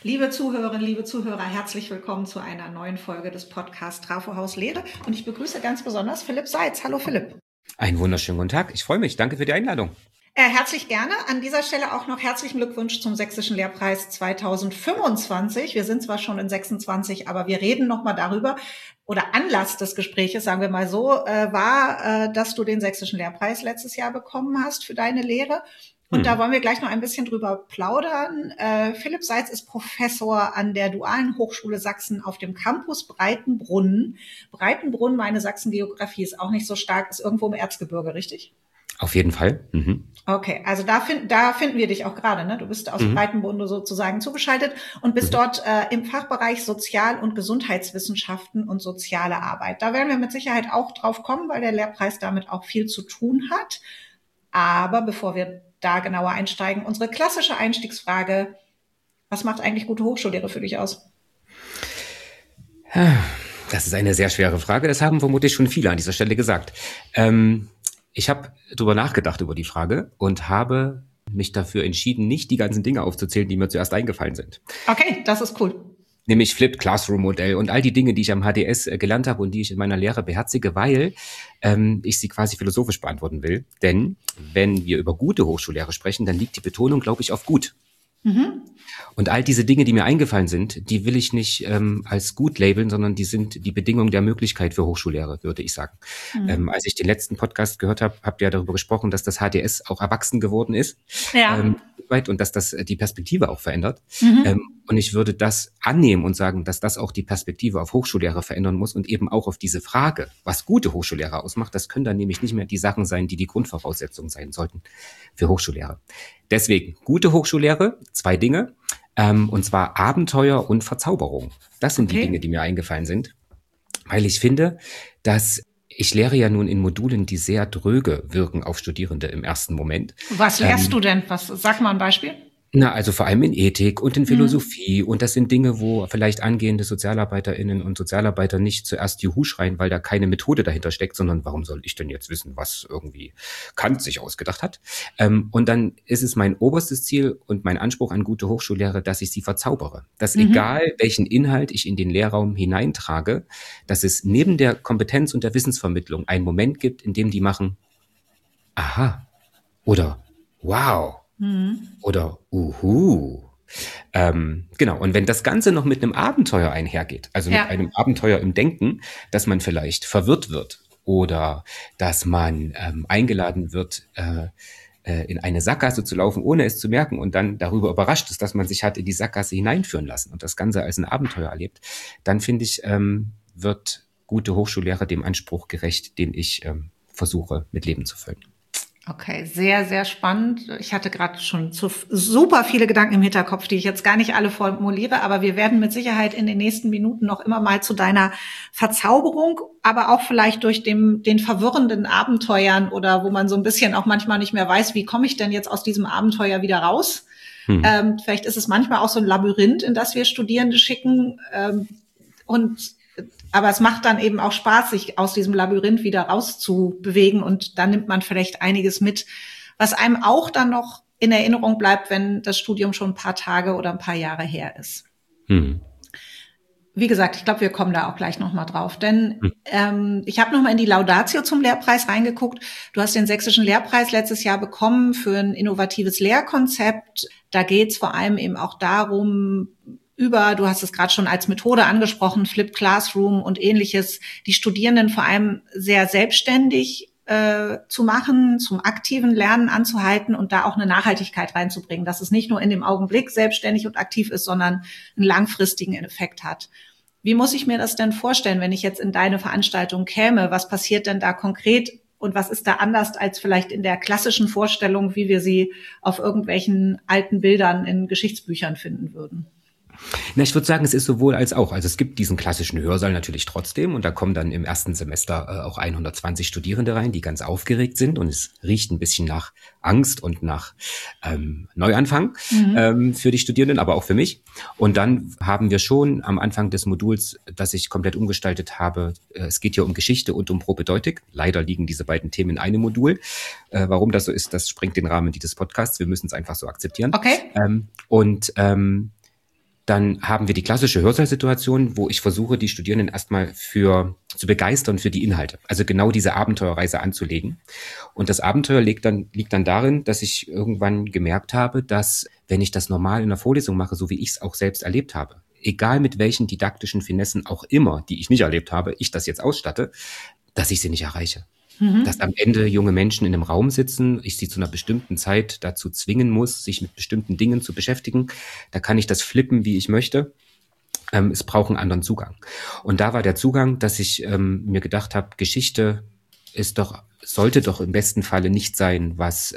Liebe Zuhörerinnen, liebe Zuhörer, herzlich willkommen zu einer neuen Folge des Podcasts Trafo Haus Lehre. Und ich begrüße ganz besonders Philipp Seitz. Hallo Philipp. Einen wunderschönen guten Tag. Ich freue mich. Danke für die Einladung. Herzlich gerne. An dieser Stelle auch noch herzlichen Glückwunsch zum Sächsischen Lehrpreis 2025. Wir sind zwar schon in 26, aber wir reden nochmal darüber. Oder Anlass des Gespräches, sagen wir mal so, war, dass du den Sächsischen Lehrpreis letztes Jahr bekommen hast für deine Lehre. Und da wollen wir gleich noch ein bisschen drüber plaudern. Philipp Seitz ist Professor an der Dualen Hochschule Sachsen auf dem Campus Breitenbrunn. Breitenbrunn, meine Sachsen-Geografie ist auch nicht so stark, ist irgendwo im Erzgebirge, richtig? Auf jeden Fall. Okay, also da finden wir dich auch gerade, ne? Du bist aus Breitenbrunn sozusagen zugeschaltet und bist dort im Fachbereich Sozial- und Gesundheitswissenschaften und soziale Arbeit. Da werden wir mit Sicherheit auch drauf kommen, weil der Lehrpreis damit auch viel zu tun hat. Aber bevor wir da genauer einsteigen, unsere klassische Einstiegsfrage: Was macht eigentlich gute Hochschullehre für dich aus? Das ist eine sehr schwere Frage. Das haben vermutlich schon viele an dieser Stelle gesagt. Ich habe darüber nachgedacht über die Frage und habe mich dafür entschieden, nicht die ganzen Dinge aufzuzählen, die mir zuerst eingefallen sind. Okay, das ist cool. Nämlich Flipped Classroom Modell und all die Dinge, die ich am HDS gelernt habe und die ich in meiner Lehre beherzige, weil ich sie quasi philosophisch beantworten will. Denn wenn wir über gute Hochschullehre sprechen, dann liegt die Betonung, glaube ich, auf gut. Und all diese Dinge, die mir eingefallen sind, die will ich nicht als gut labeln, sondern die sind die Bedingung der Möglichkeit für Hochschullehre, würde ich sagen. Als ich den letzten Podcast gehört habe, habt ihr ja darüber gesprochen, dass das HDS auch erwachsen geworden ist. Ja. Und dass das die Perspektive auch verändert. Und ich würde das annehmen und sagen, dass das auch die Perspektive auf Hochschullehre verändern muss und eben auch auf diese Frage, was gute Hochschullehre ausmacht. Das können dann nämlich nicht mehr die Sachen sein, die die Grundvoraussetzungen sein sollten für Hochschullehre. Deswegen, gute Hochschullehre, 2 Dinge, und zwar Abenteuer und Verzauberung. Das sind die Dinge, die mir eingefallen sind, weil ich finde, dass ich lehre ja nun in Modulen, die sehr dröge wirken auf Studierende im ersten Moment. Was lehrst du denn? Sag mal ein Beispiel. Na, also vor allem in Ethik und in Philosophie. Und das sind Dinge, wo vielleicht angehende SozialarbeiterInnen und Sozialarbeiter nicht zuerst Juhu schreien, weil da keine Methode dahinter steckt, sondern warum soll ich denn jetzt wissen, was irgendwie Kant sich ausgedacht hat? Und dann ist es mein oberstes Ziel und mein Anspruch an gute Hochschullehre, dass ich sie verzaubere. Dass egal, welchen Inhalt ich in den Lehrraum hineintrage, dass es neben der Kompetenz und der Wissensvermittlung einen Moment gibt, in dem die machen, aha, oder wow, oder genau, und wenn das Ganze noch mit einem Abenteuer einhergeht, also mit einem Abenteuer im Denken, dass man vielleicht verwirrt wird oder dass man eingeladen wird, in eine Sackgasse zu laufen, ohne es zu merken und dann darüber überrascht ist, dass man sich hat in die Sackgasse hineinführen lassen und das Ganze als ein Abenteuer erlebt, dann finde ich, wird gute Hochschullehre dem Anspruch gerecht, den ich versuche mit Leben zu füllen. Okay, sehr, sehr spannend. Ich hatte gerade schon super viele Gedanken im Hinterkopf, die ich jetzt gar nicht alle formuliere, aber wir werden mit Sicherheit in den nächsten Minuten noch immer mal zu deiner Verzauberung, aber auch vielleicht durch den verwirrenden Abenteuern oder wo man so ein bisschen auch manchmal nicht mehr weiß, wie komme ich denn jetzt aus diesem Abenteuer wieder raus? Vielleicht ist es manchmal auch so ein Labyrinth, in das wir Studierende schicken, aber es macht dann eben auch Spaß, sich aus diesem Labyrinth wieder rauszubewegen und dann nimmt man vielleicht einiges mit, was einem auch dann noch in Erinnerung bleibt, wenn das Studium schon ein paar Tage oder ein paar Jahre her ist. Wie gesagt, ich glaube, wir kommen da auch gleich nochmal drauf, denn ich habe nochmal in die Laudatio zum Lehrpreis reingeguckt. Du hast den Sächsischen Lehrpreis letztes Jahr bekommen für ein innovatives Lehrkonzept. Da geht es vor allem eben auch darum, du hast es gerade schon als Methode angesprochen, Flipped Classroom und ähnliches, die Studierenden vor allem sehr selbstständig zu machen, zum aktiven Lernen anzuhalten und da auch eine Nachhaltigkeit reinzubringen, dass es nicht nur in dem Augenblick selbstständig und aktiv ist, sondern einen langfristigen Effekt hat. Wie muss ich mir das denn vorstellen, wenn ich jetzt in deine Veranstaltung käme? Was passiert denn da konkret und was ist da anders als vielleicht in der klassischen Vorstellung, wie wir sie auf irgendwelchen alten Bildern in Geschichtsbüchern finden würden? Na, ich würde sagen, es ist sowohl als auch. Also es gibt diesen klassischen Hörsaal natürlich trotzdem und da kommen dann im ersten Semester auch 120 Studierende rein, die ganz aufgeregt sind und es riecht ein bisschen nach Angst und nach Neuanfang für die Studierenden, aber auch für mich. Und dann haben wir schon am Anfang des Moduls, das ich komplett umgestaltet habe, es geht hier um Geschichte und um Propedeutik. Leider liegen diese beiden Themen in einem Modul. Warum das so ist, das sprengt den Rahmen dieses Podcasts. Wir müssen es einfach so akzeptieren. Okay. Dann haben wir die klassische Hörsaalsituation, wo ich versuche, die Studierenden erstmal zu begeistern für die Inhalte. Also genau diese Abenteuerreise anzulegen. Und das Abenteuer liegt dann darin, dass ich irgendwann gemerkt habe, dass, wenn ich das normal in der Vorlesung mache, so wie ich es auch selbst erlebt habe, egal mit welchen didaktischen Finessen auch immer, die ich nicht erlebt habe, ich das jetzt ausstatte, dass ich sie nicht erreiche. Dass am Ende junge Menschen in einem Raum sitzen, ich sie zu einer bestimmten Zeit dazu zwingen muss, sich mit bestimmten Dingen zu beschäftigen. Da kann ich das flippen, wie ich möchte. Es braucht einen anderen Zugang. Und da war der Zugang, dass ich mir gedacht habe, Geschichte sollte doch im besten Falle nicht sein, was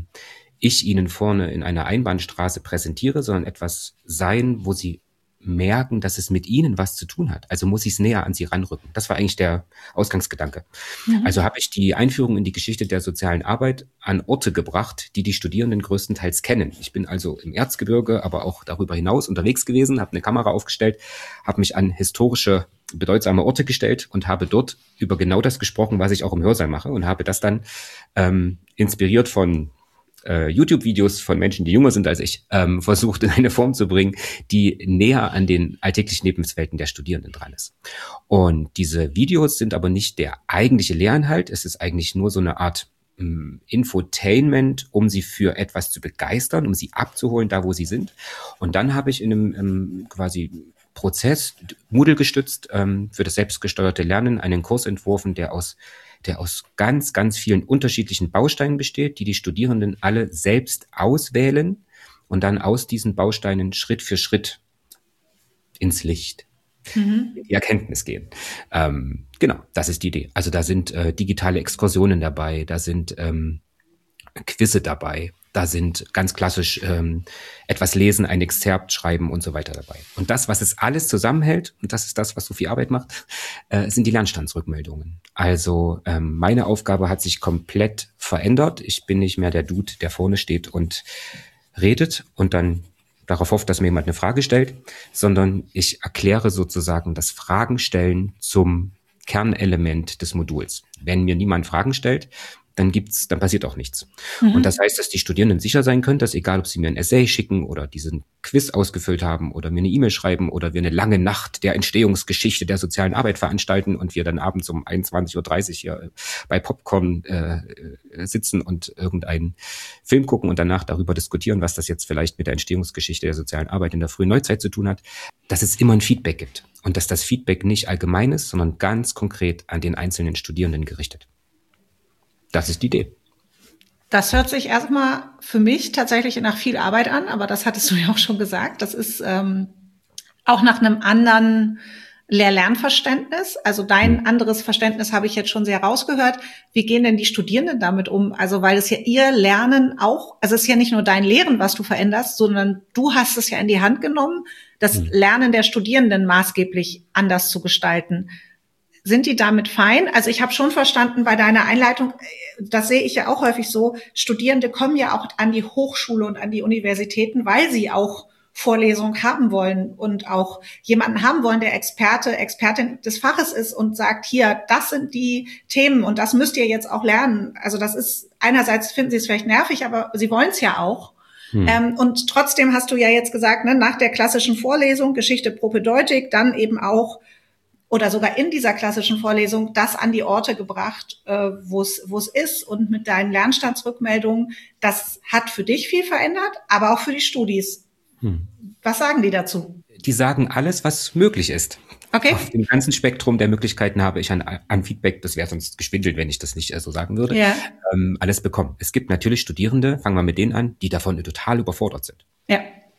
ich Ihnen vorne in einer Einbahnstraße präsentiere, sondern etwas sein, wo Sie merken, dass es mit ihnen was zu tun hat. Also muss ich es näher an sie ranrücken. Das war eigentlich der Ausgangsgedanke. Also habe ich die Einführung in die Geschichte der sozialen Arbeit an Orte gebracht, die die Studierenden größtenteils kennen. Ich bin also im Erzgebirge, aber auch darüber hinaus unterwegs gewesen, habe eine Kamera aufgestellt, habe mich an historische, bedeutsame Orte gestellt und habe dort über genau das gesprochen, was ich auch im Hörsaal mache, und habe das dann inspiriert von YouTube-Videos von Menschen, die jünger sind als ich, versucht in eine Form zu bringen, die näher an den alltäglichen Lebenswelten der Studierenden dran ist. Und diese Videos sind aber nicht der eigentliche Lehrinhalt. Es ist eigentlich nur so eine Art Infotainment, um sie für etwas zu begeistern, um sie abzuholen, da wo sie sind. Und dann habe ich in einem quasi Prozess, Moodle gestützt, für das selbstgesteuerte Lernen einen Kurs entworfen, der aus ganz, ganz vielen unterschiedlichen Bausteinen besteht, die Studierenden alle selbst auswählen und dann aus diesen Bausteinen Schritt für Schritt ins Licht, in die Erkenntnis gehen. Genau, das ist die Idee. Also da sind digitale Exkursionen dabei, da sind Quizze dabei, da sind ganz klassisch etwas lesen, ein Exzerpt schreiben und so weiter dabei. Und das, was es alles zusammenhält, und das ist das, was so viel Arbeit macht, sind die Lernstandsrückmeldungen. Also meine Aufgabe hat sich komplett verändert. Ich bin nicht mehr der Dude, der vorne steht und redet und dann darauf hofft, dass mir jemand eine Frage stellt, sondern ich erkläre sozusagen das Fragenstellen zum Kernelement des Moduls. Wenn mir niemand Fragen stellt, dann passiert auch nichts. Und das heißt, dass die Studierenden sicher sein können, dass egal, ob sie mir ein Essay schicken oder diesen Quiz ausgefüllt haben oder mir eine E-Mail schreiben oder wir eine lange Nacht der Entstehungsgeschichte der sozialen Arbeit veranstalten und wir dann abends um 21:30 Uhr hier bei Popcorn sitzen und irgendeinen Film gucken und danach darüber diskutieren, was das jetzt vielleicht mit der Entstehungsgeschichte der sozialen Arbeit in der frühen Neuzeit zu tun hat, dass es immer ein Feedback gibt und dass das Feedback nicht allgemein ist, sondern ganz konkret an den einzelnen Studierenden gerichtet. Das ist die Idee. Das hört sich erstmal für mich tatsächlich nach viel Arbeit an, aber das hattest du ja auch schon gesagt. Das ist auch nach einem anderen Lehr-Lernverständnis. Also dein anderes Verständnis habe ich jetzt schon sehr rausgehört. Wie gehen denn die Studierenden damit um? Also weil es ja ihr Lernen auch, also es ist ja nicht nur dein Lehren, was du veränderst, sondern du hast es ja in die Hand genommen, das Lernen der Studierenden maßgeblich anders zu gestalten. Sind die damit fein? Also ich habe schon verstanden bei deiner Einleitung, das sehe ich ja auch häufig so, Studierende kommen ja auch an die Hochschule und an die Universitäten, weil sie auch Vorlesungen haben wollen und auch jemanden haben wollen, der Expertin des Faches ist und sagt, hier, das sind die Themen und das müsst ihr jetzt auch lernen. Also das ist, einerseits finden sie es vielleicht nervig, aber sie wollen es ja auch. Und trotzdem hast du ja jetzt gesagt, ne, nach der klassischen Vorlesung, Geschichte propedeutik, dann eben auch oder sogar in dieser klassischen Vorlesung das an die Orte gebracht, wo es ist und mit deinen Lernstandsrückmeldungen. Das hat für dich viel verändert, aber auch für die Studis. Was sagen die dazu? Die sagen alles, was möglich ist. Okay. Auf dem ganzen Spektrum der Möglichkeiten habe ich an Feedback, das wäre sonst geschwindelt, wenn ich das nicht so sagen würde, alles bekommen. Es gibt natürlich Studierende, fangen wir mit denen an, die davon total überfordert sind. Ja.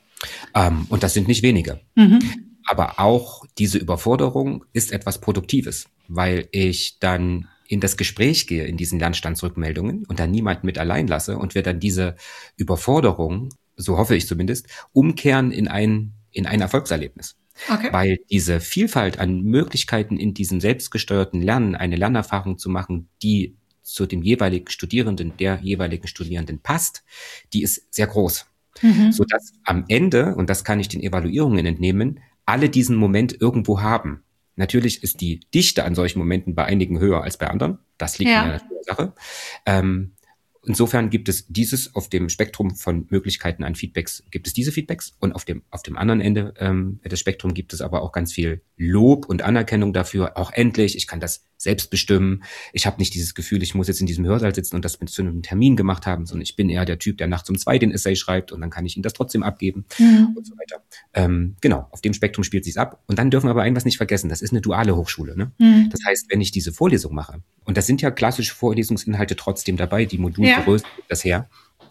Und das sind nicht wenige. Aber auch diese Überforderung ist etwas Produktives, weil ich dann in das Gespräch gehe, in diesen Lernstandsrückmeldungen und dann niemanden mit allein lasse und wir dann diese Überforderung, so hoffe ich zumindest, umkehren in ein Erfolgserlebnis. Okay. Weil diese Vielfalt an Möglichkeiten in diesem selbstgesteuerten Lernen, eine Lernerfahrung zu machen, die zu dem jeweiligen Studierenden, der jeweiligen Studierenden passt, die ist sehr groß. Sodass am Ende, und das kann ich den Evaluierungen entnehmen, alle diesen Moment irgendwo haben. Natürlich ist die Dichte an solchen Momenten bei einigen höher als bei anderen. Das liegt in der Natur der Sache. insofern gibt es dieses auf dem Spektrum von Möglichkeiten an Feedbacks, gibt es diese Feedbacks und auf dem anderen Ende des Spektrums gibt es aber auch ganz viel Lob und Anerkennung dafür. Auch endlich, ich kann das selbst bestimmen. Ich habe nicht dieses Gefühl, ich muss jetzt in diesem Hörsaal sitzen und das mit zu einem Termin gemacht haben, sondern ich bin eher der Typ, der nachts um 2 den Essay schreibt und dann kann ich ihn das trotzdem abgeben und so weiter. Genau, auf dem Spektrum spielt sich's ab. Und dann dürfen wir aber irgendwas nicht vergessen, das ist eine duale Hochschule. Ne? Das heißt, wenn ich diese Vorlesung mache, und das sind ja klassische Vorlesungsinhalte trotzdem dabei, die Modulgröße gibt das her.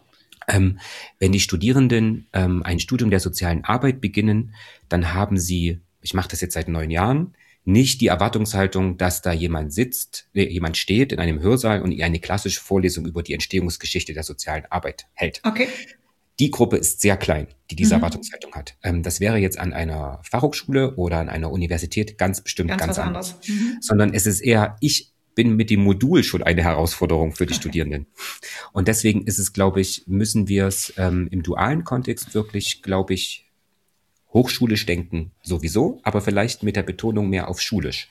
Wenn die Studierenden ein Studium der sozialen Arbeit beginnen, dann haben sie, ich mache das jetzt seit 9 Jahren, nicht die Erwartungshaltung, dass da jemand steht in einem Hörsaal und ihr eine klassische Vorlesung über die Entstehungsgeschichte der sozialen Arbeit hält. Okay. Die Gruppe ist sehr klein, die diese Erwartungshaltung hat. Das wäre jetzt an einer Fachhochschule oder an einer Universität ganz bestimmt ganz anders. Sondern es ist eher, ich bin mit dem Modul schon eine Herausforderung für die Studierenden. Und deswegen ist es, glaube ich, müssen wir es im dualen Kontext wirklich, glaube ich, hochschulisch denken sowieso, aber vielleicht mit der Betonung mehr auf schulisch.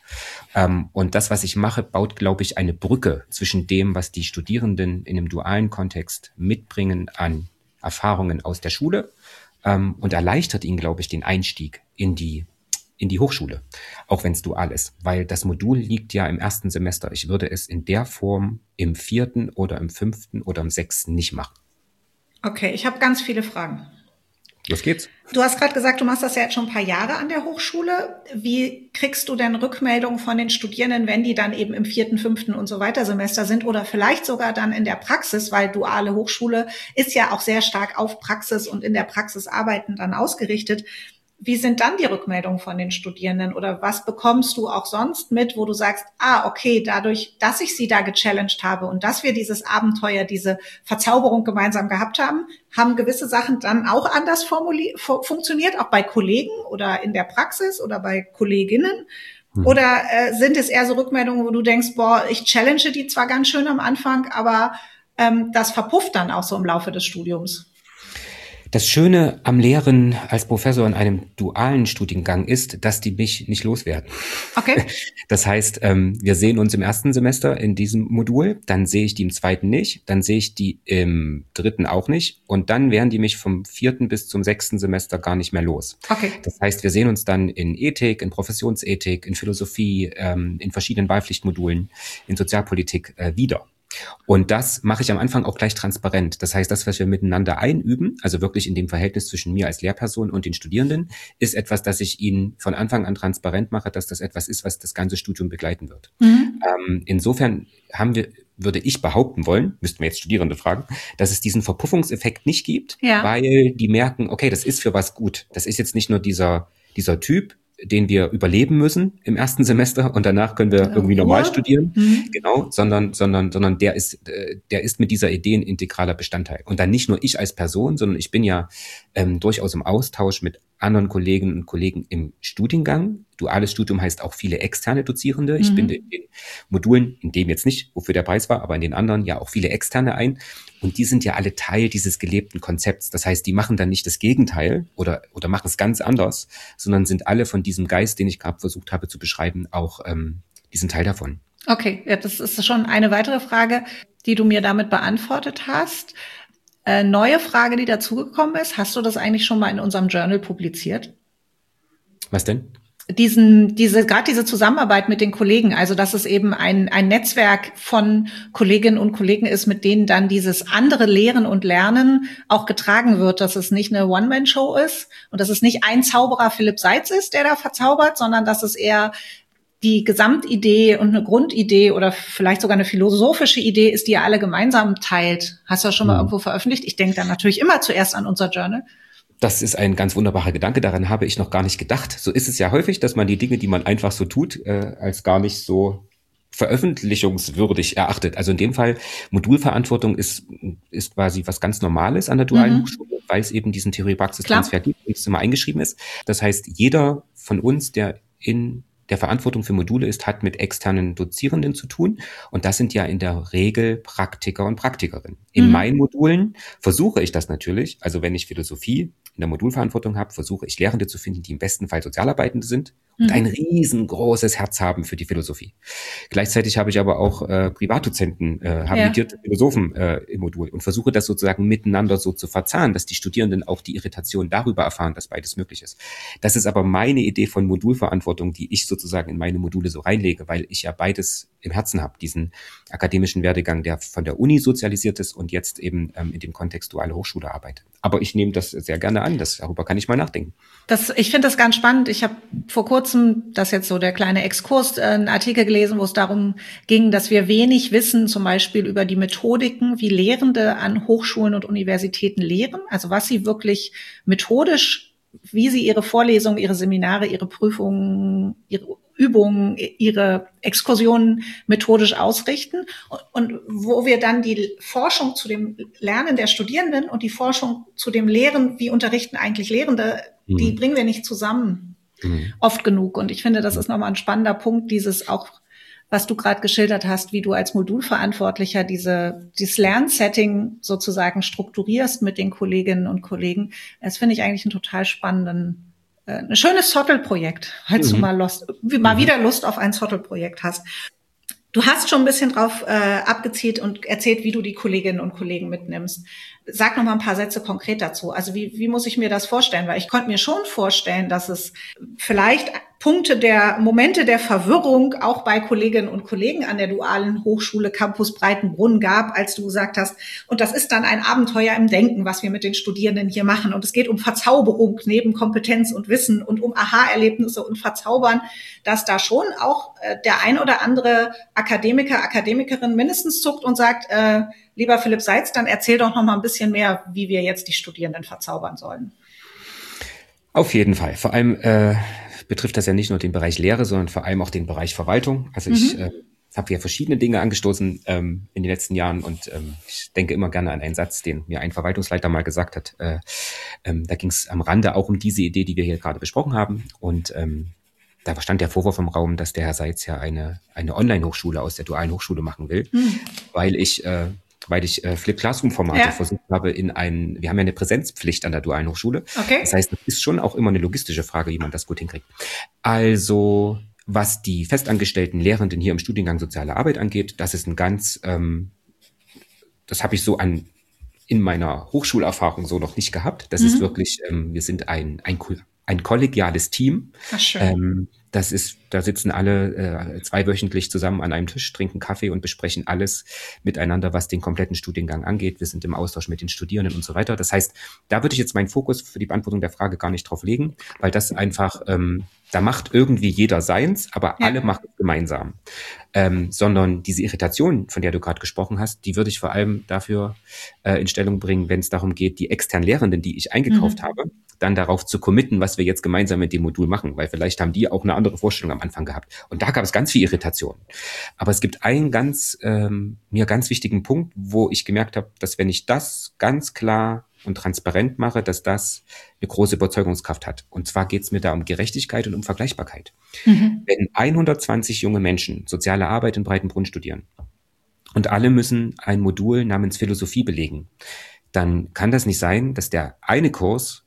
Und das, was ich mache, baut, glaube ich, eine Brücke zwischen dem, was die Studierenden in einem dualen Kontext mitbringen an Erfahrungen aus der Schule und erleichtert ihnen, glaube ich, den Einstieg in die Hochschule, auch wenn es dual ist. Weil das Modul liegt ja im 1. Semester. Ich würde es in der Form im 4. oder im 5. oder im 6. nicht machen. Okay, ich habe ganz viele Fragen. Los geht's. Du hast gerade gesagt, du machst das ja jetzt schon ein paar Jahre an der Hochschule. Wie kriegst du denn Rückmeldungen von den Studierenden, wenn die dann eben im 4., 5. und so weiter Semester sind oder vielleicht sogar dann in der Praxis, weil duale Hochschule ist ja auch sehr stark auf Praxis und in der Praxis arbeiten dann ausgerichtet. Wie sind dann die Rückmeldungen von den Studierenden oder was bekommst du auch sonst mit, wo du sagst, okay, dadurch, dass ich sie da gechallenged habe und dass wir dieses Abenteuer, diese Verzauberung gemeinsam gehabt haben, haben gewisse Sachen dann auch anders funktioniert, auch bei Kollegen oder in der Praxis oder bei Kolleginnen? Oder sind es eher so Rückmeldungen, wo du denkst, ich challenge die zwar ganz schön am Anfang, aber das verpufft dann auch so im Laufe des Studiums? Das Schöne am Lehren als Professor in einem dualen Studiengang ist, dass die mich nicht loswerden. Okay. Das heißt, wir sehen uns im 1. Semester in diesem Modul, dann sehe ich die im 2. nicht, dann sehe ich die im 3. auch nicht und dann werden die mich vom 4. bis zum 6. Semester gar nicht mehr los. Okay. Das heißt, wir sehen uns dann in Ethik, in Professionsethik, in Philosophie, in verschiedenen Wahlpflichtmodulen, in Sozialpolitik wieder. Und das mache ich am Anfang auch gleich transparent. Das heißt, das, was wir miteinander einüben, also wirklich in dem Verhältnis zwischen mir als Lehrperson und den Studierenden, ist etwas, das ich ihnen von Anfang an transparent mache, dass das etwas ist, was das ganze Studium begleiten wird. Insofern würde ich behaupten wollen, müssten wir jetzt Studierende fragen, dass es diesen Verpuffungseffekt nicht gibt, weil die merken, okay, das ist für was gut. Das ist jetzt nicht nur dieser Typ, den wir überleben müssen im 1. Semester und danach können wir irgendwie normal studieren. Genau, sondern der ist mit dieser Idee ein integraler Bestandteil. Und dann nicht nur ich als Person, sondern ich bin ja durchaus im Austausch mit anderen Kolleginnen und Kollegen im Studiengang. Duales Studium heißt auch viele externe Dozierende. Ich binde in den Modulen, in dem jetzt nicht, wofür der Preis war, aber in den anderen ja auch viele externe ein. Und die sind ja alle Teil dieses gelebten Konzepts. Das heißt, die machen dann nicht das Gegenteil oder machen es ganz anders, sondern sind alle von diesem Geist, den ich gerade versucht habe zu beschreiben, auch diesen Teil davon. Okay, ja, das ist schon eine weitere Frage, die du mir damit beantwortet hast. Neue Frage, die dazugekommen ist. Hast du das eigentlich schon mal in unserem Journal publiziert? Was denn? Gerade diese Zusammenarbeit mit den Kollegen, also dass es eben ein Netzwerk von Kolleginnen und Kollegen ist, mit denen dann dieses andere Lehren und Lernen auch getragen wird, dass es nicht eine One-Man-Show ist und dass es nicht ein Zauberer Philipp Seitz ist, der da verzaubert, sondern dass es eher die Gesamtidee und eine Grundidee oder vielleicht sogar eine philosophische Idee ist, die ihr alle gemeinsam teilt. Hast du das schon mal irgendwo veröffentlicht? Ich denke dann natürlich immer zuerst an unser Journal. Das ist ein ganz wunderbarer Gedanke, daran habe ich noch gar nicht gedacht. So ist es ja häufig, dass man die Dinge, die man einfach so tut, als gar nicht so veröffentlichungswürdig erachtet. Also in dem Fall, Modulverantwortung ist quasi was ganz Normales an der dualen Hochschule, weil es eben diesen Theorie-Praxis-Transfer gibt und es immer eingeschrieben ist. Das heißt, jeder von uns, der in der Verantwortung für Module ist, hat mit externen Dozierenden zu tun. Und das sind ja in der Regel Praktiker und Praktikerinnen. In meinen Modulen versuche ich das natürlich. Also wenn ich Philosophie in der Modulverantwortung habe, versuche ich Lehrende zu finden, die im besten Fall Sozialarbeitende sind und ein riesengroßes Herz haben für die Philosophie. Gleichzeitig habe ich aber auch Privatdozenten, habilitierte Philosophen im Modul und versuche das sozusagen miteinander so zu verzahnen, dass die Studierenden auch die Irritation darüber erfahren, dass beides möglich ist. Das ist aber meine Idee von Modulverantwortung, die ich sozusagen in meine Module so reinlege, weil ich ja beides im Herzen habe, diesen akademischen Werdegang, der von der Uni sozialisiert ist und jetzt eben in dem Kontext duale Hochschule arbeitet. Aber ich nehme das sehr gerne an, darüber kann ich mal nachdenken. Ich finde das ganz spannend. Ich habe vor kurzem, das ist jetzt so der kleine Exkurs, einen Artikel gelesen, wo es darum ging, dass wir wenig wissen, zum Beispiel über die Methodiken, wie Lehrende an Hochschulen und Universitäten lehren, also was sie wirklich methodisch, wie sie ihre Vorlesungen, ihre Seminare, ihre Prüfungen, ihre Übungen, ihre Exkursionen methodisch ausrichten und wo wir dann die Forschung zu dem Lernen der Studierenden und die Forschung zu dem Lehren, wie unterrichten eigentlich Lehrende, die bringen wir nicht zusammen oft genug. Und ich finde, das ist nochmal ein spannender Punkt, dieses auch, was du gerade geschildert hast, wie du als Modulverantwortlicher dieses Lernsetting sozusagen strukturierst mit den Kolleginnen und Kollegen. Das finde ich eigentlich einen total spannenden ein schönes Zottelprojekt, falls du mal wieder Lust auf ein Zottelprojekt hast. Du hast schon ein bisschen drauf abgezielt und erzählt, wie du die Kolleginnen und Kollegen mitnimmst. Sag noch mal ein paar Sätze konkret dazu. Also wie muss ich mir das vorstellen? Weil ich konnte mir schon vorstellen, dass es vielleicht Momente der Verwirrung auch bei Kolleginnen und Kollegen an der dualen Hochschule Campus Breitenbrunn gab, als du gesagt hast, und das ist dann ein Abenteuer im Denken, was wir mit den Studierenden hier machen. Und es geht um Verzauberung neben Kompetenz und Wissen und um Aha-Erlebnisse und Verzaubern, dass da schon auch der ein oder andere Akademiker, Akademikerin mindestens zuckt und sagt, lieber Philipp Seitz, dann erzähl doch noch mal ein bisschen mehr, wie wir jetzt die Studierenden verzaubern sollen. Auf jeden Fall. Vor allem betrifft das ja nicht nur den Bereich Lehre, sondern vor allem auch den Bereich Verwaltung. Also ich habe ja verschiedene Dinge angestoßen in den letzten Jahren und ich denke immer gerne an einen Satz, den mir ein Verwaltungsleiter mal gesagt hat. Da ging es am Rande auch um diese Idee, die wir hier gerade besprochen haben. Und da stand der Vorwurf im Raum, dass der Herr Seitz ja eine Online-Hochschule aus der dualen Hochschule machen will, weil ich Flip Classroom-Formate versucht habe wir haben ja eine Präsenzpflicht an der dualen Hochschule. Okay. Das heißt, es ist schon auch immer eine logistische Frage, wie man das gut hinkriegt. Also, was die festangestellten Lehrenden hier im Studiengang Soziale Arbeit angeht, das ist ein ganz, das habe ich so in meiner Hochschulerfahrung so noch nicht gehabt. Das ist wirklich, wir sind ein kollegiales Team. Ach, schön. Da sitzen alle zweiwöchentlich zusammen an einem Tisch, trinken Kaffee und besprechen alles miteinander, was den kompletten Studiengang angeht. Wir sind im Austausch mit den Studierenden und so weiter. Das heißt, da würde ich jetzt meinen Fokus für die Beantwortung der Frage gar nicht drauf legen, weil das einfach, da macht irgendwie jeder seins, aber alle machen es gemeinsam. Sondern diese Irritation, von der du gerade gesprochen hast, die würde ich vor allem dafür in Stellung bringen, wenn es darum geht, die externen Lehrenden, die ich eingekauft habe, dann darauf zu committen, was wir jetzt gemeinsam mit dem Modul machen, weil vielleicht haben die auch eine andere Vorstellung am Anfang gehabt. Und da gab es ganz viel Irritation. Aber es gibt einen mir ganz wichtigen Punkt, wo ich gemerkt habe, dass wenn ich das ganz klar und transparent mache, dass das eine große Überzeugungskraft hat. Und zwar geht es mir da um Gerechtigkeit und um Vergleichbarkeit. Wenn 120 junge Menschen soziale Arbeit in Breitenbrunn studieren und alle müssen ein Modul namens Philosophie belegen, dann kann das nicht sein, dass der eine Kurs,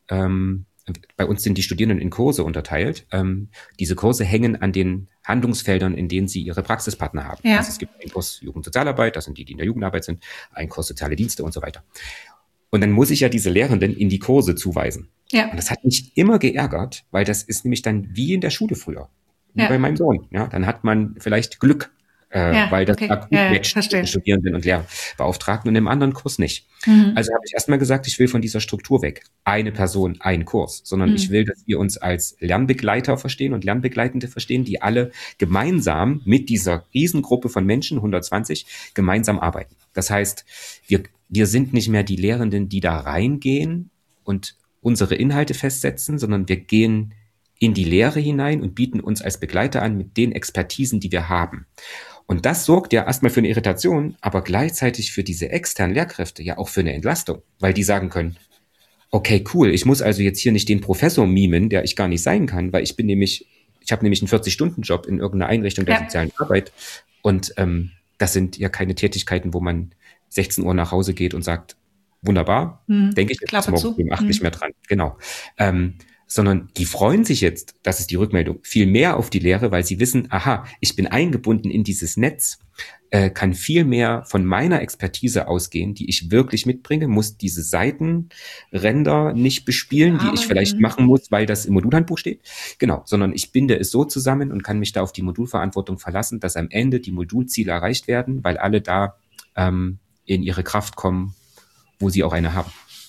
bei uns sind die Studierenden in Kurse unterteilt, diese Kurse hängen an den Handlungsfeldern, in denen sie ihre Praxispartner haben. Ja. Also es gibt einen Kurs Jugendsozialarbeit, das sind die in der Jugendarbeit sind, einen Kurs Soziale Dienste und so weiter. Und dann muss ich ja diese Lehrenden in die Kurse zuweisen. Ja. Und das hat mich immer geärgert, weil das ist nämlich dann wie in der Schule früher, wie bei meinem Sohn. Ja, dann hat man vielleicht Glück, weil das gut matcht mit den Studierenden und Lehrbeauftragten und im anderen Kurs nicht. Also habe ich erstmal gesagt, ich will von dieser Struktur weg. Eine Person, ein Kurs, sondern ich will, dass wir uns als Lernbegleiter verstehen und Lernbegleitende verstehen, die alle gemeinsam mit dieser Riesengruppe von Menschen, 120, gemeinsam arbeiten. Das heißt, wir sind nicht mehr die Lehrenden, die da reingehen und unsere Inhalte festsetzen, sondern wir gehen in die Lehre hinein und bieten uns als Begleiter an mit den Expertisen, die wir haben. Und das sorgt ja erstmal für eine Irritation, aber gleichzeitig für diese externen Lehrkräfte ja auch für eine Entlastung, weil die sagen können, okay, cool, ich muss also jetzt hier nicht den Professor mimen, der ich gar nicht sein kann, weil ich habe nämlich einen 40-Stunden-Job in irgendeiner Einrichtung der sozialen Arbeit und das sind ja keine Tätigkeiten, wo man 16 Uhr nach Hause geht und sagt, wunderbar, denke ich jetzt morgen um 8 nicht mehr dran. Genau. sondern die freuen sich jetzt, das ist die Rückmeldung, viel mehr auf die Lehre, weil sie wissen, aha, ich bin eingebunden in dieses Netz, kann viel mehr von meiner Expertise ausgehen, die ich wirklich mitbringe, muss diese Seitenränder nicht bespielen, die ich vielleicht machen muss, weil das im Modulhandbuch steht. Genau, sondern ich binde es so zusammen und kann mich da auf die Modulverantwortung verlassen, dass am Ende die Modulziele erreicht werden, weil alle da in ihre Kraft kommen, wo sie auch eine haben.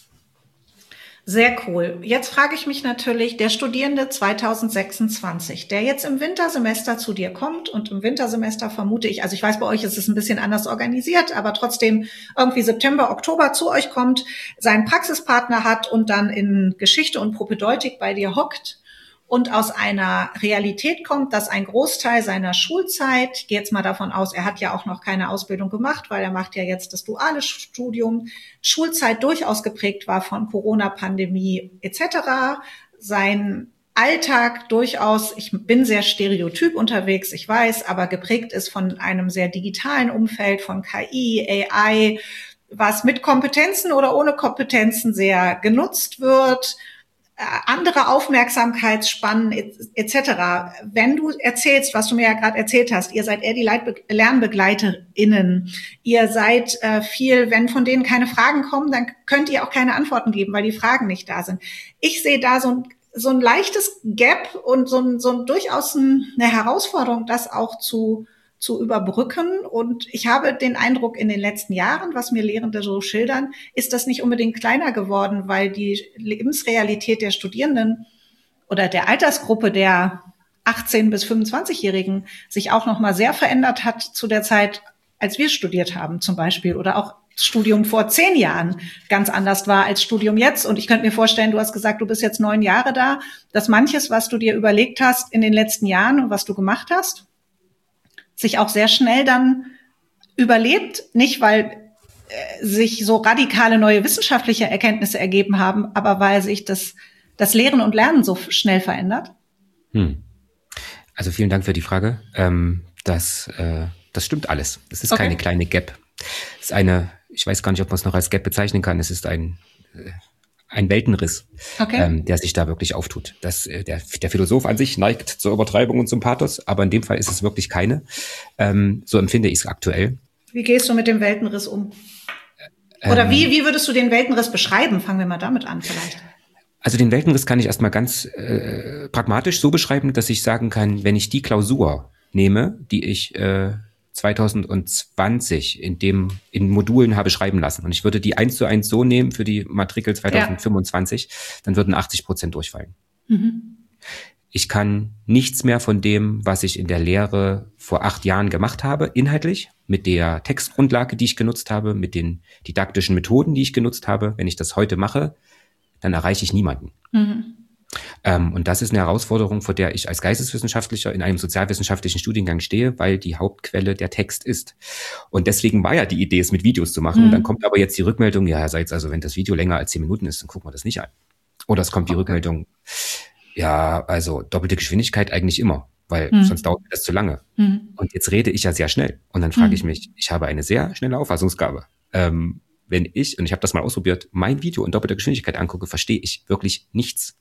Sehr cool. Jetzt frage ich mich natürlich, der Studierende 2026, der jetzt im Wintersemester zu dir kommt und im Wintersemester vermute ich, also ich weiß, bei euch ist es ein bisschen anders organisiert, aber trotzdem irgendwie September, Oktober zu euch kommt, seinen Praxispartner hat und dann in Geschichte und Propedeutik bei dir hockt und aus einer Realität kommt, dass ein Großteil seiner Schulzeit, ich gehe jetzt mal davon aus, er hat ja auch noch keine Ausbildung gemacht, weil er macht ja jetzt das duale Studium, Schulzeit durchaus geprägt war von Corona-Pandemie etc., sein Alltag durchaus, ich bin sehr stereotyp unterwegs, ich weiß, aber geprägt ist von einem sehr digitalen Umfeld, von KI, AI, was mit Kompetenzen oder ohne Kompetenzen sehr genutzt wird, andere Aufmerksamkeitsspannen etc. Wenn du erzählst, was du mir ja gerade erzählt hast, ihr seid eher die LernbegleiterInnen, ihr seid viel, wenn von denen keine Fragen kommen, dann könnt ihr auch keine Antworten geben, weil die Fragen nicht da sind. Ich sehe da so ein leichtes Gap und so ein durchaus eine Herausforderung, das auch zu überbrücken. Und ich habe den Eindruck, in den letzten Jahren, was mir Lehrende so schildern, ist das nicht unbedingt kleiner geworden, weil die Lebensrealität der Studierenden oder der Altersgruppe der 18- bis 25-Jährigen sich auch noch mal sehr verändert hat zu der Zeit, als wir studiert haben zum Beispiel, oder auch Studium vor 10 Jahren ganz anders war als Studium jetzt. Und ich könnte mir vorstellen, du hast gesagt, du bist jetzt 9 Jahre da, dass manches, was du dir überlegt hast in den letzten Jahren und was du gemacht hast, sich auch sehr schnell dann überlebt, nicht weil sich so radikale neue wissenschaftliche Erkenntnisse ergeben haben, aber weil sich das Lehren und Lernen so schnell verändert? Also vielen Dank für die Frage. Das stimmt alles. Es ist keine kleine Gap. Es ist ich weiß gar nicht, ob man es noch als Gap bezeichnen kann. Es ist ein Weltenriss, der sich da wirklich auftut. Der Philosoph an sich neigt zur Übertreibung und zum Pathos, aber in dem Fall ist es wirklich keine. So empfinde ich es aktuell. Wie gehst du mit dem Weltenriss um? Oder wie würdest du den Weltenriss beschreiben? Fangen wir mal damit an vielleicht. Also den Weltenriss kann ich erstmal ganz pragmatisch so beschreiben, dass ich sagen kann, wenn ich die Klausur nehme, die ich 2020 in Modulen habe schreiben lassen. Und ich würde die 1:1 so nehmen für die Matrikel 2025, dann würden 80% durchfallen. Mhm. Ich kann nichts mehr von dem, was ich in der Lehre vor 8 Jahren gemacht habe, inhaltlich, mit der Textgrundlage, die ich genutzt habe, mit den didaktischen Methoden, die ich genutzt habe. Wenn ich das heute mache, dann erreiche ich niemanden. Mhm. Und das ist eine Herausforderung, vor der ich als Geisteswissenschaftlicher in einem sozialwissenschaftlichen Studiengang stehe, weil die Hauptquelle der Text ist. Und deswegen war ja die Idee, es mit Videos zu machen. Und dann kommt aber jetzt die Rückmeldung, ja, Herr Seitz, also wenn das Video länger als 10 Minuten ist, dann gucken wir das nicht an. Oder es kommt die Rückmeldung, ja, also doppelte Geschwindigkeit eigentlich immer, weil sonst dauert das zu lange. Und jetzt rede ich ja sehr schnell. Und dann frage ich mich, ich habe eine sehr schnelle Auffassungsgabe. Wenn ich, und ich habe das mal ausprobiert, mein Video in doppelter Geschwindigkeit angucke, verstehe ich wirklich nichts.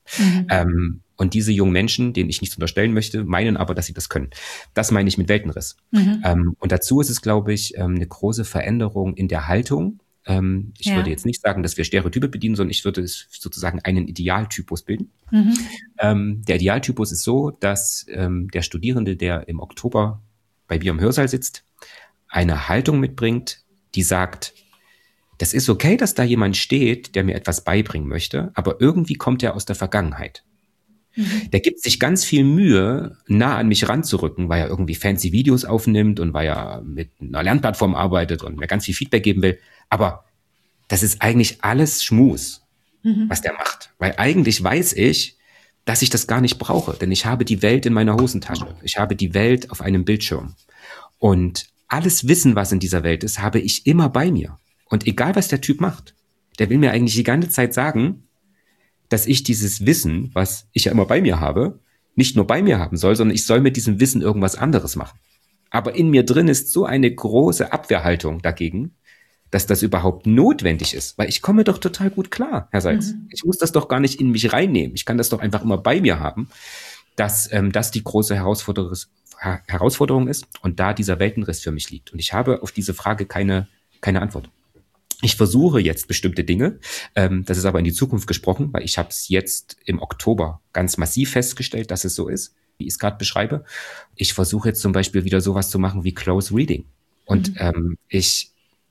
Und diese jungen Menschen, denen ich nichts unterstellen möchte, meinen aber, dass sie das können. Das meine ich mit Weltenriss. Und dazu ist es, glaube ich, eine große Veränderung in der Haltung. Ich würde jetzt nicht sagen, dass wir Stereotype bedienen, sondern ich würde es sozusagen einen Idealtypus bilden. Der Idealtypus ist so, dass der Studierende, der im Oktober bei mir im Hörsaal sitzt, eine Haltung mitbringt, die sagt, das ist okay, dass da jemand steht, der mir etwas beibringen möchte, aber irgendwie kommt er aus der Vergangenheit. Der gibt sich ganz viel Mühe, nah an mich ranzurücken, weil er irgendwie fancy Videos aufnimmt und weil er mit einer Lernplattform arbeitet und mir ganz viel Feedback geben will. Aber das ist eigentlich alles Schmus, was der macht. Weil eigentlich weiß ich, dass ich das gar nicht brauche, denn ich habe die Welt in meiner Hosentasche. Ich habe die Welt auf einem Bildschirm. Und alles Wissen, was in dieser Welt ist, habe ich immer bei mir. Und egal, was der Typ macht, der will mir eigentlich die ganze Zeit sagen, dass ich dieses Wissen, was ich ja immer bei mir habe, nicht nur bei mir haben soll, sondern ich soll mit diesem Wissen irgendwas anderes machen. Aber in mir drin ist so eine große Abwehrhaltung dagegen, dass das überhaupt notwendig ist. Weil ich komme doch total gut klar, Herr Seitz. Ich muss das doch gar nicht in mich reinnehmen. Ich kann das doch einfach immer bei mir haben, dass das die große Herausforderung ist und da dieser Weltenriss für mich liegt. Und ich habe auf diese Frage keine Antwort. Ich versuche jetzt bestimmte Dinge, das ist aber in die Zukunft gesprochen, weil ich habe es jetzt im Oktober ganz massiv festgestellt, dass es so ist, wie ich es gerade beschreibe. Ich versuche jetzt zum Beispiel wieder sowas zu machen wie Close Reading. Und ich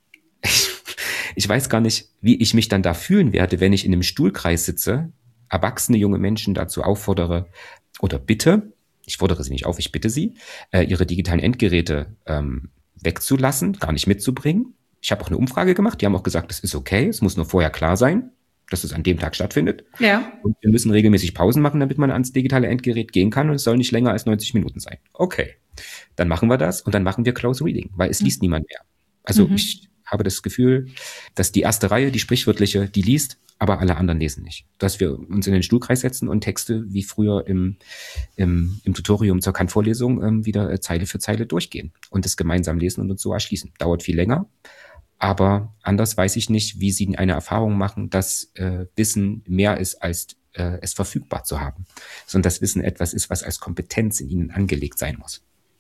weiß gar nicht, wie ich mich dann da fühlen werde, wenn ich in einem Stuhlkreis sitze, erwachsene junge Menschen dazu auffordere oder bitte, ich fordere sie nicht auf, ich bitte sie, ihre digitalen Endgeräte wegzulassen, gar nicht mitzubringen. Ich habe auch eine Umfrage gemacht, die haben auch gesagt, das ist okay, es muss nur vorher klar sein, dass es an dem Tag stattfindet. Ja. Und wir müssen regelmäßig Pausen machen, damit man ans digitale Endgerät gehen kann und es soll nicht länger als 90 Minuten sein. Okay, dann machen wir das und dann machen wir Close Reading, weil es liest niemand mehr. Also ich habe das Gefühl, dass die erste Reihe, die sprichwörtliche, die liest, aber alle anderen lesen nicht. Dass wir uns in den Stuhlkreis setzen und Texte wie früher im Tutorium zur Kant-Vorlesung wieder Zeile für Zeile durchgehen und es gemeinsam lesen und uns so erschließen. Dauert viel länger, aber anders weiß ich nicht, wie Sie eine Erfahrung machen, dass Wissen mehr ist, als es verfügbar zu haben, sondern dass Wissen etwas ist, was als Kompetenz in Ihnen angelegt sein muss.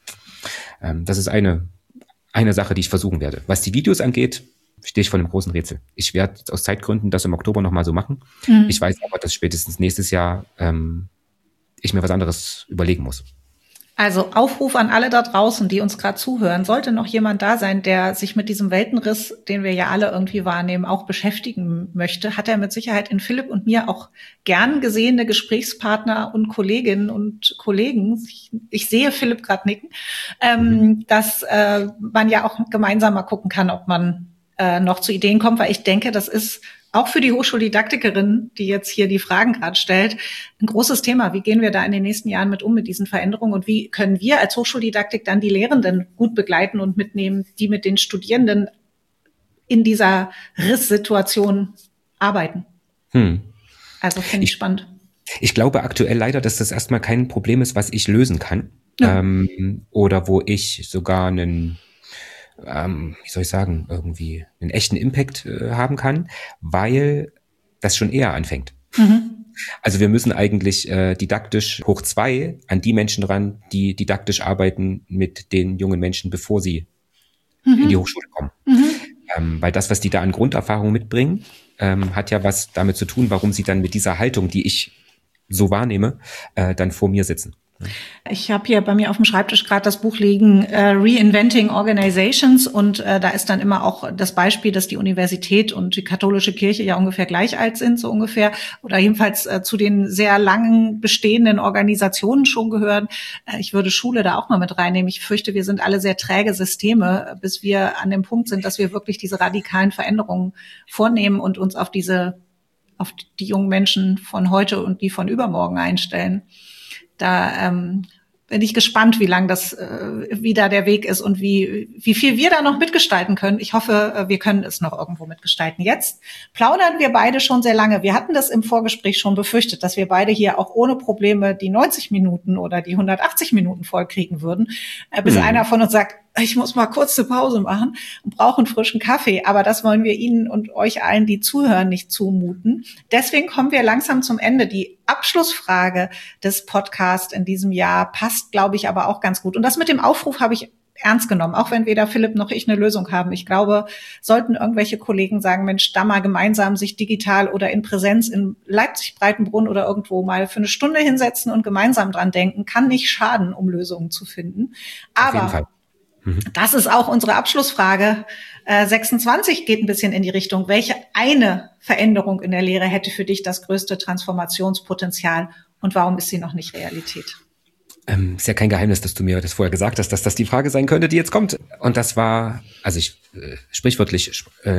Das ist eine Sache, die ich versuchen werde. Was die Videos angeht, stehe ich vor einem großen Rätsel. Ich werde aus Zeitgründen das im Oktober nochmal so machen. Ich weiß aber, dass spätestens nächstes Jahr ich mir was anderes überlegen muss. Also Aufruf an alle da draußen, die uns gerade zuhören. Sollte noch jemand da sein, der sich mit diesem Weltenriss, den wir ja alle irgendwie wahrnehmen, auch beschäftigen möchte, hat er mit Sicherheit in Philipp und mir auch gern gesehene Gesprächspartner und Kolleginnen und Kollegen. Ich sehe Philipp gerade nicken, dass man ja auch gemeinsam mal gucken kann, ob man noch zu Ideen kommt, weil ich denke, das ist auch für die Hochschuldidaktikerin, die jetzt hier die Fragen gerade stellt, ein großes Thema. Wie gehen wir da in den nächsten Jahren mit diesen Veränderungen? Und wie können wir als Hochschuldidaktik dann die Lehrenden gut begleiten und mitnehmen, die mit den Studierenden in dieser Risssituation arbeiten? Also finde ich spannend. Ich glaube aktuell leider, dass das erstmal kein Problem ist, was ich lösen kann. Ja. Oder wo ich sogar einen irgendwie einen echten Impact haben kann, weil das schon eher anfängt. Also wir müssen eigentlich didaktisch hoch 2 an die Menschen ran, die didaktisch arbeiten mit den jungen Menschen, bevor sie in die Hochschule kommen. Weil das, was die da an Grunderfahrung mitbringen, hat ja was damit zu tun, warum sie dann mit dieser Haltung, die ich so wahrnehme, dann vor mir sitzen. Ich habe hier bei mir auf dem Schreibtisch gerade das Buch liegen, Reinventing Organizations, und da ist dann immer auch das Beispiel, dass die Universität und die katholische Kirche ja ungefähr gleich alt sind, so ungefähr, oder jedenfalls zu den sehr langen bestehenden Organisationen schon gehören. Ich würde Schule da auch mal mit reinnehmen. Ich fürchte, wir sind alle sehr träge Systeme, bis wir an dem Punkt sind, dass wir wirklich diese radikalen Veränderungen vornehmen und uns auf die jungen Menschen von heute und die von übermorgen einstellen. Da bin ich gespannt, wie lang das wieder der Weg ist und wie viel wir da noch mitgestalten können. Ich hoffe, wir können es noch irgendwo mitgestalten. Jetzt plaudern wir beide schon sehr lange. Wir hatten das im Vorgespräch schon befürchtet, dass wir beide hier auch ohne Probleme die 90 Minuten oder die 180 Minuten vollkriegen würden, bis einer von uns sagt, ich muss mal kurz eine Pause machen und brauche einen frischen Kaffee. Aber das wollen wir Ihnen und euch allen, die zuhören, nicht zumuten. Deswegen kommen wir langsam zum Ende. Die Abschlussfrage des Podcasts in diesem Jahr passt, glaube ich, aber auch ganz gut. Und das mit dem Aufruf habe ich ernst genommen, auch wenn weder Philipp noch ich eine Lösung haben. Ich glaube, sollten irgendwelche Kollegen sagen, Mensch, da mal gemeinsam sich digital oder in Präsenz in Leipzig, Breitenbrunn oder irgendwo mal für eine Stunde hinsetzen und gemeinsam dran denken, kann nicht schaden, um Lösungen zu finden. Aber auf jeden Fall. Das ist auch unsere Abschlussfrage. 26 geht ein bisschen in die Richtung. Welche eine Veränderung in der Lehre hätte für dich das größte Transformationspotenzial und warum ist sie noch nicht Realität? Ist ja kein Geheimnis, dass du mir das vorher gesagt hast, dass das die Frage sein könnte, die jetzt kommt. Und das war, also ich sprichwörtlich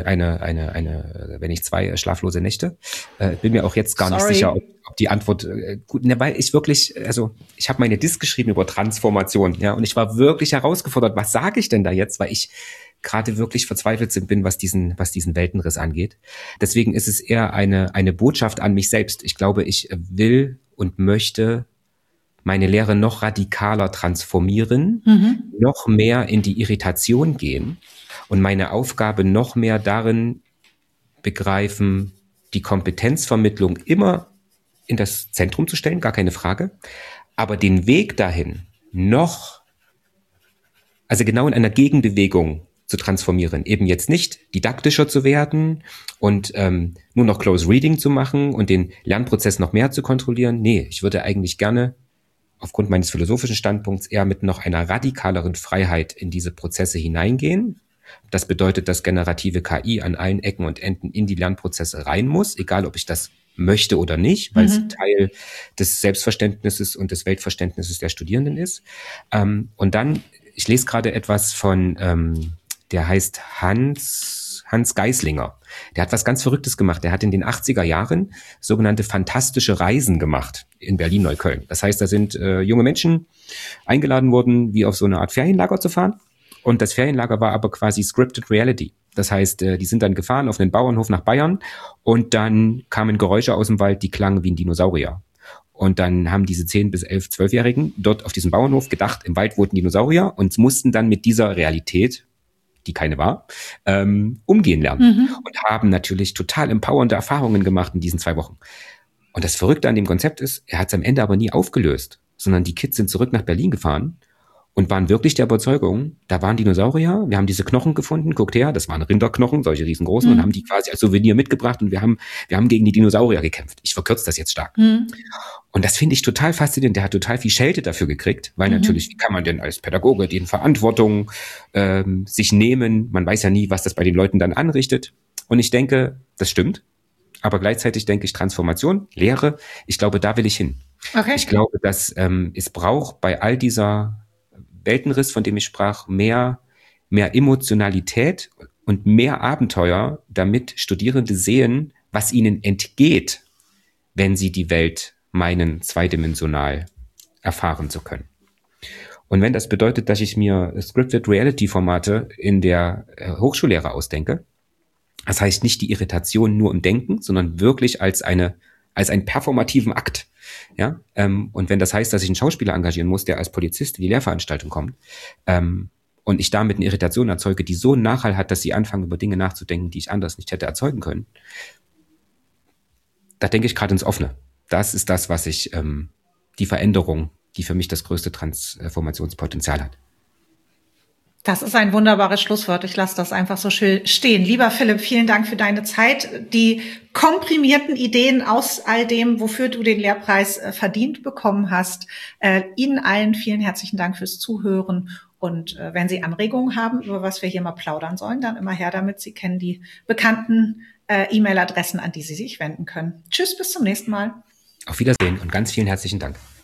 wenn ich 2 schlaflose Nächte. Bin mir auch jetzt gar nicht sicher, ob die Antwort gut, weil ich wirklich, also ich habe meine Disk geschrieben über Transformation, ja, und ich war wirklich herausgefordert, was sage ich denn da jetzt, weil ich gerade wirklich verzweifelt bin, was diesen Weltenriss angeht. Deswegen ist es eher eine Botschaft an mich selbst. Ich glaube, ich will und möchte meine Lehre noch radikaler transformieren, noch mehr in die Irritation gehen und meine Aufgabe noch mehr darin begreifen, die Kompetenzvermittlung immer in das Zentrum zu stellen, gar keine Frage, aber den Weg dahin also genau in einer Gegenbewegung zu transformieren, eben jetzt nicht didaktischer zu werden und nur noch Close Reading zu machen und den Lernprozess noch mehr zu kontrollieren. Nee, ich würde eigentlich gerne aufgrund meines philosophischen Standpunkts eher mit noch einer radikaleren Freiheit in diese Prozesse hineingehen. Das bedeutet, dass generative KI an allen Ecken und Enden in die Lernprozesse rein muss, egal ob ich das möchte oder nicht, weil es Teil des Selbstverständnisses und des Weltverständnisses der Studierenden ist. Und dann, ich lese gerade etwas von, der heißt Hans Geislinger. Der hat was ganz Verrücktes gemacht. Der hat in den 80er Jahren sogenannte fantastische Reisen gemacht in Berlin-Neukölln. Das heißt, da sind junge Menschen eingeladen worden, wie auf so eine Art Ferienlager zu fahren. Und das Ferienlager war aber quasi Scripted Reality. Das heißt, die sind dann gefahren auf einen Bauernhof nach Bayern und dann kamen Geräusche aus dem Wald, die klangen wie ein Dinosaurier. Und dann haben diese 10 bis 11, 12-Jährigen dort auf diesem Bauernhof gedacht, im Wald wohnten Dinosaurier und mussten dann mit dieser Realität, die keine war, umgehen lernen. Und haben natürlich total empowernde Erfahrungen gemacht in diesen 2 Wochen. Und das Verrückte an dem Konzept ist, er hat es am Ende aber nie aufgelöst, sondern die Kids sind zurück nach Berlin gefahren und waren wirklich der Überzeugung, da waren Dinosaurier, wir haben diese Knochen gefunden, guckt her, das waren Rinderknochen, solche riesengroßen, und haben die quasi als Souvenir mitgebracht und wir haben gegen die Dinosaurier gekämpft. Ich verkürze das jetzt stark. Und das finde ich total faszinierend. Der hat total viel Schelte dafür gekriegt, weil natürlich, wie kann man denn als Pädagoge die Verantwortung sich nehmen? Man weiß ja nie, was das bei den Leuten dann anrichtet. Und ich denke, das stimmt. Aber gleichzeitig denke ich, Transformation, Lehre, ich glaube, da will ich hin. Okay. Ich glaube, dass es braucht bei all dieser Weltenriss, von dem ich sprach, mehr Emotionalität und mehr Abenteuer, damit Studierende sehen, was ihnen entgeht, wenn sie die Welt meinen, zweidimensional erfahren zu können. Und wenn das bedeutet, dass ich mir Scripted Reality Formate in der Hochschullehre ausdenke, das heißt nicht die Irritation nur im Denken, sondern wirklich als einen performativen Akt. Ja, und wenn das heißt, dass ich einen Schauspieler engagieren muss, der als Polizist in die Lehrveranstaltung kommt, und ich damit eine Irritation erzeuge, die so einen Nachhall hat, dass sie anfangen, über Dinge nachzudenken, die ich anders nicht hätte erzeugen können, da denke ich gerade ins Offene. Das ist das, was die Veränderung, die für mich das größte Transformationspotenzial hat. Das ist ein wunderbares Schlusswort. Ich lasse das einfach so schön stehen. Lieber Philipp, vielen Dank für deine Zeit. Die komprimierten Ideen aus all dem, wofür du den Lehrpreis verdient bekommen hast. Ihnen allen vielen herzlichen Dank fürs Zuhören. Und wenn Sie Anregungen haben, über was wir hier mal plaudern sollen, dann immer her damit. Sie kennen die bekannten E-Mail-Adressen, an die Sie sich wenden können. Tschüss, bis zum nächsten Mal. Auf Wiedersehen und ganz vielen herzlichen Dank.